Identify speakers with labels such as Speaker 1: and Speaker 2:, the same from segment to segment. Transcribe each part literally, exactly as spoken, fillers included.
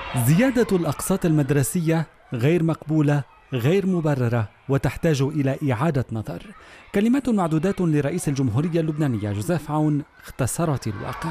Speaker 1: زيادة الأقساط المدرسية غير مقبولة، غير مبررة، وتحتاج إلى إعادة نظر. كلمات معدودات لرئيس الجمهورية اللبنانية جوزيف عون اختصرت الواقع.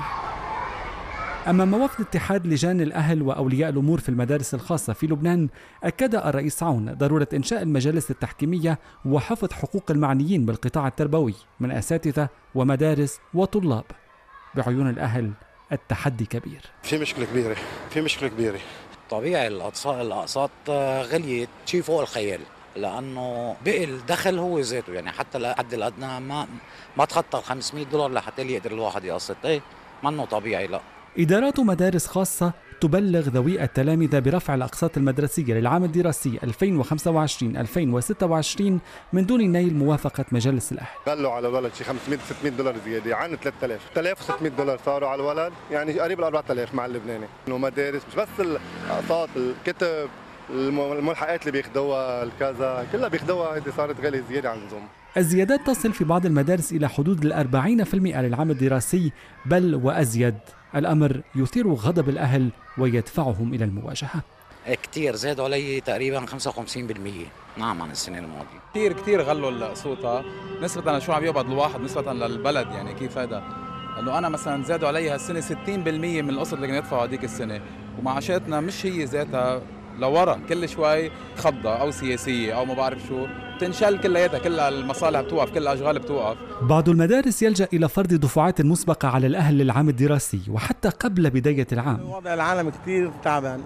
Speaker 1: أمام وفد اتحاد لجان الأهل وأولياء الأمور في المدارس الخاصة في لبنان، أكد الرئيس عون ضرورة إنشاء المجالس التحكيمية وحفظ حقوق المعنيين بالقطاع التربوي من أساتذة ومدارس وطلاب. بعيون الأهل التحدي كبير.
Speaker 2: في مشكلة كبيرة، في مشكلة كبيرة.
Speaker 3: طبيعي الأقساط غليت شيء فوق الخيال، لأنه بقي الدخل هو ذاته، يعني حتى الحد الأدنى ما ما تخطى خمسمئة دولار لحتى يقدر الواحد يقسط. إيه منه طبيعي. لا،
Speaker 1: إدارات مدارس خاصة تبلغ ذوي التلامذة برفع الأقساط المدرسية للعام الدراسي ألفين وخمسة وعشرين ألفين وستة وعشرين من دون نيل موافقة مجلس الأهل.
Speaker 2: غلوا على الولد شي خمسمئة ستمئة دولار زيادة عن ثلاثة آلاف، ثلاثة آلاف وستمئة دولار صاروا على الولد، يعني قريب ال أربعة آلاف مع اللبناني. إنه مدارس مش بس الأقساط، الكتب، الملحقات اللي بياخذوها، الكذا كلها بياخذوها، هذه صارت غالية زيادة عن اللزوم.
Speaker 1: الزيادات تصل في بعض المدارس إلى حدود الأربعين في المئة للعام الدراسي بل وأزيد. الأمر يثير غضب الأهل ويدفعهم إلى المواجهة.
Speaker 3: كتير زادوا علي تقريبا خمسة وخمسين بالمئة نعم عن السنة الماضية.
Speaker 4: كتير كتير غلوا القسوطة نسبة لشو عم يقبض الواحد نسبة للبلد. يعني كيف هذا؟ لأنه أنا مثلا زادوا علي هالسنة ستين بالمئة من القسط اللي كانوا يدفعوا هذيك السنة، ومعاشاتنا مش هي ذاتها لورا، كل شوي خضة أو سياسية أو ما بعرف شو تنشل كلياتها، كل المصالح بتوقف، كل الأشغال بتوقف.
Speaker 1: بعض المدارس يلجأ إلى فرض دفعات مسبقة على الأهل للعام الدراسي وحتى قبل بداية العام.
Speaker 5: وضع العالم كتير تعبان،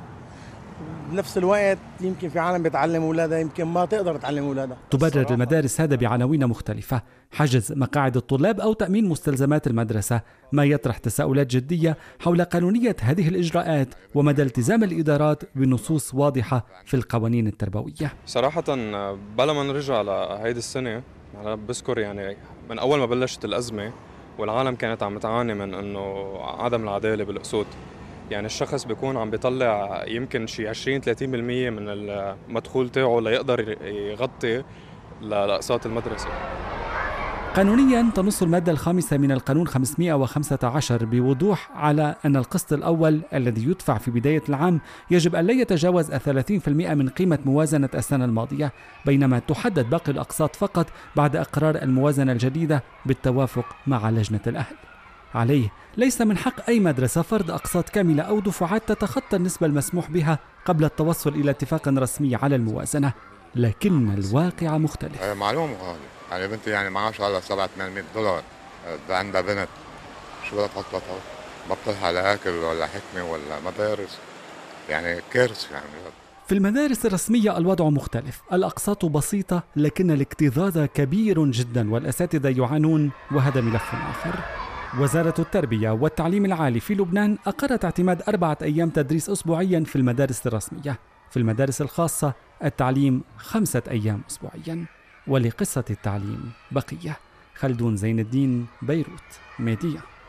Speaker 5: بنفس الوقت يمكن في عالم بتعلم أولادها يمكن ما تقدر تعلم أولادها.
Speaker 1: تبرر المدارس هذا بعناوين مختلفة: حجز مقاعد الطلاب أو تأمين مستلزمات المدرسة، ما يطرح تساؤلات جدية حول قانونية هذه الإجراءات ومدى التزام الإدارات بنصوص واضحة في القوانين التربوية.
Speaker 6: صراحة بلا ما نرجع لهيدي السنة، أنا بذكر يعني من أول ما بلشت الأزمة والعالم كانت عم تعاني من أنه عدم العدالة بالقسوط. يعني الشخص بيكون عم بيطلع يمكن شي عشرين ثلاثين بالمئة من المدخول تاعه ليقدر يغطي لأقساط المدرسة.
Speaker 1: قانونيا تنص المادة الخامسة من القانون خمسمئة وخمسة عشر بوضوح على أن القسط الأول الذي يدفع في بداية العام يجب أن لا يتجاوز ثلاثين بالمئة من قيمة موازنة السنة الماضية، بينما تحدد باقي الأقساط فقط بعد إقرار الموازنة الجديدة بالتوافق مع لجنة الأهل. عليه ليس من حق أي مدرسة فرض أقساط كاملة أو دفعات تتخطى النسبة المسموح بها قبل التوصل إلى اتفاق رسمي على الموازنة، لكن الواقع مختلف.
Speaker 7: معلومة غالي، يعني بنتي يعني معاش على سبعة ثمانمئة دولار، عندها بنت شو بدها تخططها؟ بطلها لأكل ولا حكمة ولا مدارس، يعني كارثة يعني.
Speaker 1: في المدارس الرسمية الوضع مختلف، الأقساط بسيطة لكن الاكتظاظ كبير جدا والأساتذة يعانون، وهذا ملف آخر. وزارة التربية والتعليم العالي في لبنان أقرت اعتماد أربعة أيام تدريس أسبوعيا في المدارس الرسمية. في المدارس الخاصة التعليم خمسة أيام أسبوعيا. ولقصة التعليم بقية. خلدون زين الدين، بيروت، ميديا.